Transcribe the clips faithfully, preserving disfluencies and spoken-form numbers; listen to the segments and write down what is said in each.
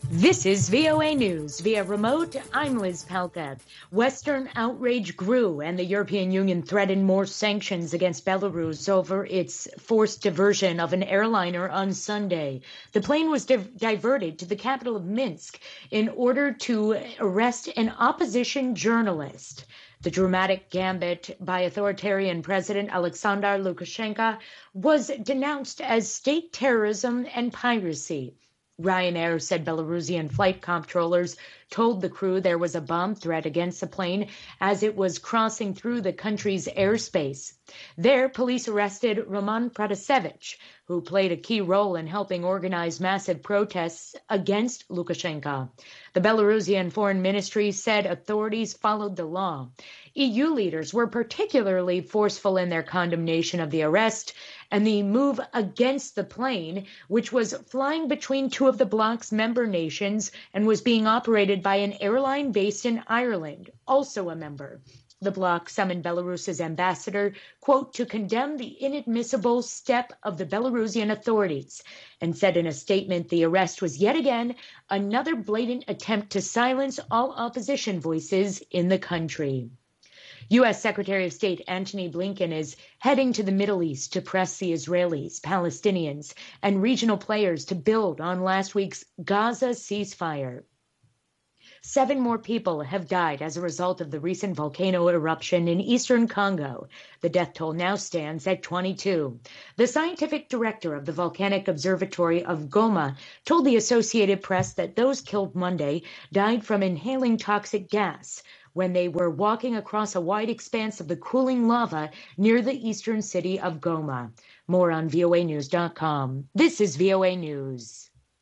This is V O A News. Via remote, I'm Liz Palka. Western outrage grew, and the European Union threatened more sanctions against Belarus over its forced diversion of an airliner on Sunday. The plane was di- diverted to the capital of Minsk in order to arrest an opposition journalist. The dramatic gambit by authoritarian President Alexander Lukashenko was denounced as state terrorism and piracy. Ryanair said Belarusian flight controllers told the crew there was a bomb threat against the plane as it was crossing through the country's airspace. There, police arrested Roman Protasevich, who played a key role in helping organize massive protests against Lukashenko. The Belarusian Foreign Ministry said authorities followed the law. E U leaders were particularly forceful in their condemnation of the arrest and the move against the plane, which was flying between two of the bloc's member nations and was being operated by an airline based in Ireland, also a member. The bloc summoned Belarus's ambassador, quote, to condemn the inadmissible step of the Belarusian authorities, and said in a statement the arrest was yet again another blatant attempt to silence all opposition voices in the country. U S Secretary of State Antony Blinken is heading to the Middle East to press the Israelis, Palestinians, and regional players to build on last week's Gaza ceasefire. Seven more people have died as a result of the recent volcano eruption in eastern Congo. The death toll now stands at twenty-two. The scientific director of the Volcanic Observatory of Goma told the Associated Press that those killed Monday died from inhaling toxic gas when they were walking across a wide expanse of the cooling lava near the eastern city of Goma. More on V O A news dot com. This is V O A News.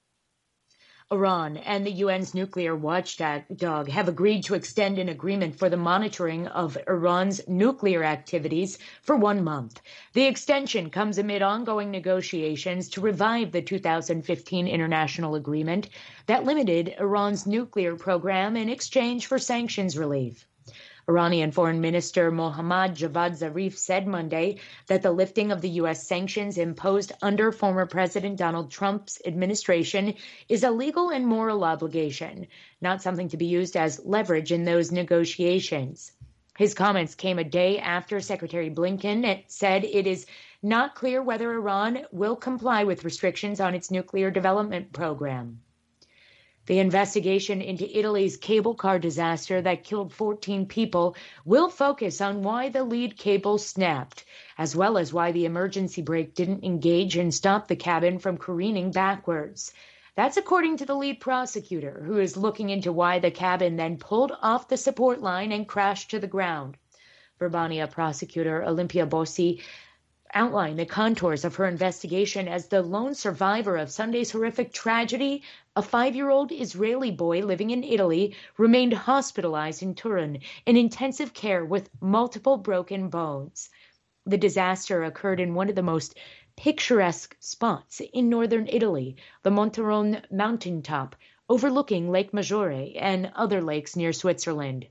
Iran and the U N's nuclear watchdog have agreed to extend an agreement for the monitoring of Iran's nuclear activities for one month. The extension comes amid ongoing negotiations to revive the two thousand fifteen international agreement that limited Iran's nuclear program in exchange for sanctions relief. Iranian Foreign Minister Mohammad Javad Zarif said Monday that the lifting of the U S sanctions imposed under former President Donald Trump's administration is a legal and moral obligation, not something to be used as leverage in those negotiations. His comments came a day after Secretary Blinken said it is not clear whether Iran will comply with restrictions on its nuclear development program. The investigation into Italy's cable car disaster that killed fourteen people will focus on why the lead cable snapped, as well as why the emergency brake didn't engage and stop the cabin from careening backwards. That's according to the lead prosecutor, who is looking into why the cabin then pulled off the support line and crashed to the ground. Verbania prosecutor Olympia Bossi outlined the contours of her investigation as the lone survivor of Sunday's horrific tragedy. A five-year-old Israeli boy living in Italy remained hospitalized in Turin in intensive care with multiple broken bones. The disaster occurred in one of the most picturesque spots in northern Italy, the Monterone mountaintop, overlooking Lake Maggiore and other lakes near Switzerland.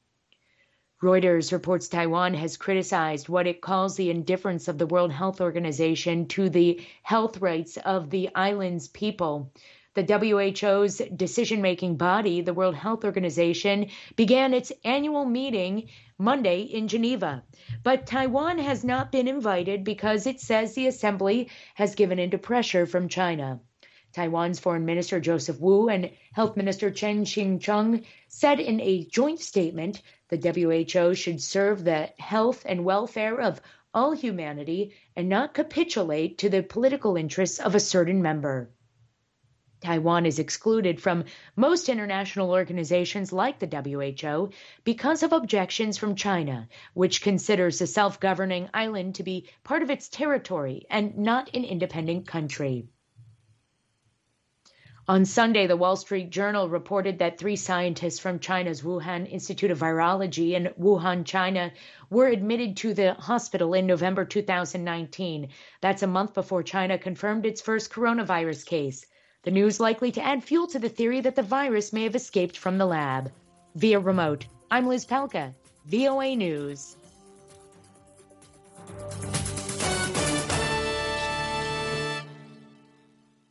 Reuters reports Taiwan has criticized what it calls the indifference of the World Health Organization to the health rights of the island's people. The W H O's decision-making body, the World Health Organization, began its annual meeting Monday in Geneva. But Taiwan has not been invited because it says the assembly has given in to pressure from China. Taiwan's Foreign Minister Joseph Wu and Health Minister Chen Shih-chung said in a joint statement the W H O should serve the health and welfare of all humanity and not capitulate to the political interests of a certain member. Taiwan is excluded from most international organizations like the W H O because of objections from China, which considers the self-governing island to be part of its territory and not an independent country. On Sunday, the Wall Street Journal reported that three scientists from China's Wuhan Institute of Virology in Wuhan, China, were admitted to the hospital in November two thousand nineteen. That's a month before China confirmed its first coronavirus case. The news likely to add fuel to the theory that the virus may have escaped from the lab. Via remote, I'm Liz Palka, V O A News.